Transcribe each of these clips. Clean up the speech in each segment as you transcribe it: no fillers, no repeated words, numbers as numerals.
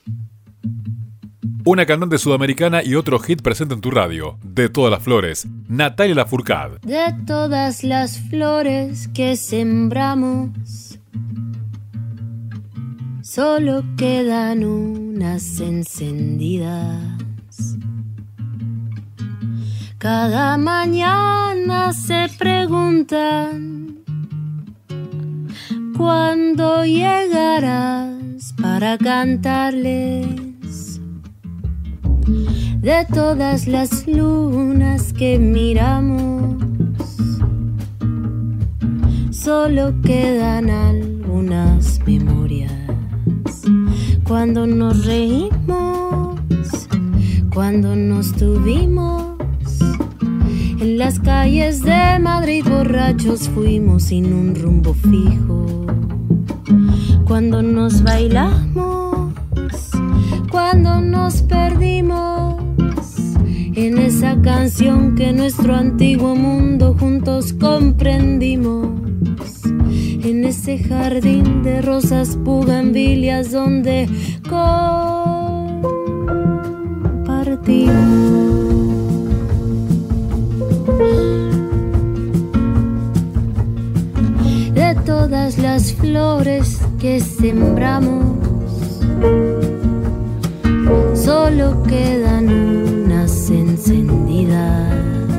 Una cantante sudamericana y otro hit presente en tu radio. De todas las flores, Natalia Lafourcade. De todas las flores que sembramos, solo quedan unas encendidas. Cada mañana se preguntan ¿cuándo llegarás para cantarles? De todas las lunas que miramos, solo quedan algunas memorias. Cuando nos reímos, cuando nos tuvimos, en las calles de Madrid borrachos fuimos sin un rumbo fijo. Cuando nos bailamos, cuando nos perdimos en esa canción que nuestro antiguo mundo juntos comprendimos. En ese jardín de rosas bugambilias donde compartimos. De todas las flores que sembramos, solo quedan unas encendidas.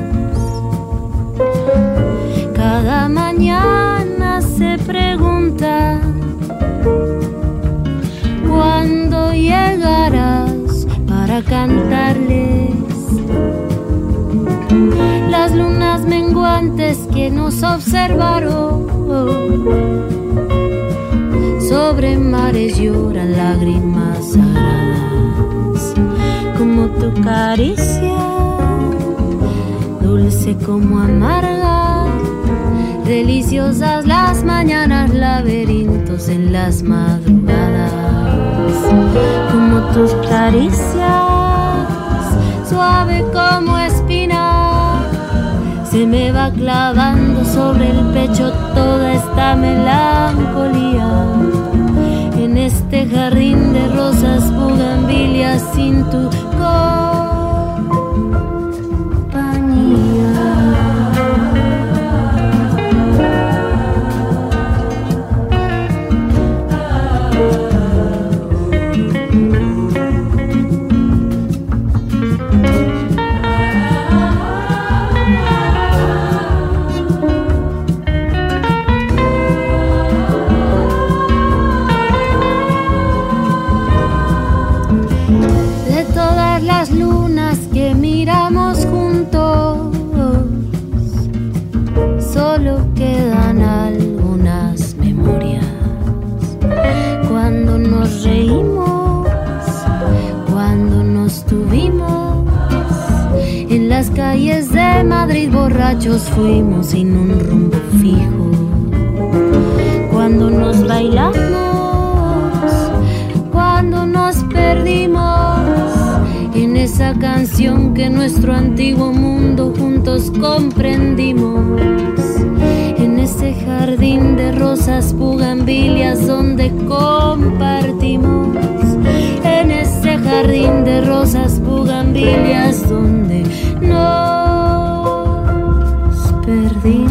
Cada mañana se preguntan ¿cuándo llegarás para cantarles? Las lunas menguantes que nos observaron sobre mares lloran lágrimas sagradas, como tu caricia, dulce como amarga, deliciosas las mañanas, laberintos en las madrugadas, como tus caricias, suave como espina, se me va clavando sobre el pecho toda esta melancolía. En este jardín de rosas bugambilias sin tu calles de Madrid borrachos fuimos sin un rumbo fijo. Cuando nos bailamos, cuando nos perdimos en esa canción que nuestro antiguo mundo juntos comprendimos. En ese jardín de rosas bugambilias donde compartimos. En ese jardín de rosas bugambilias donde nos perdimos.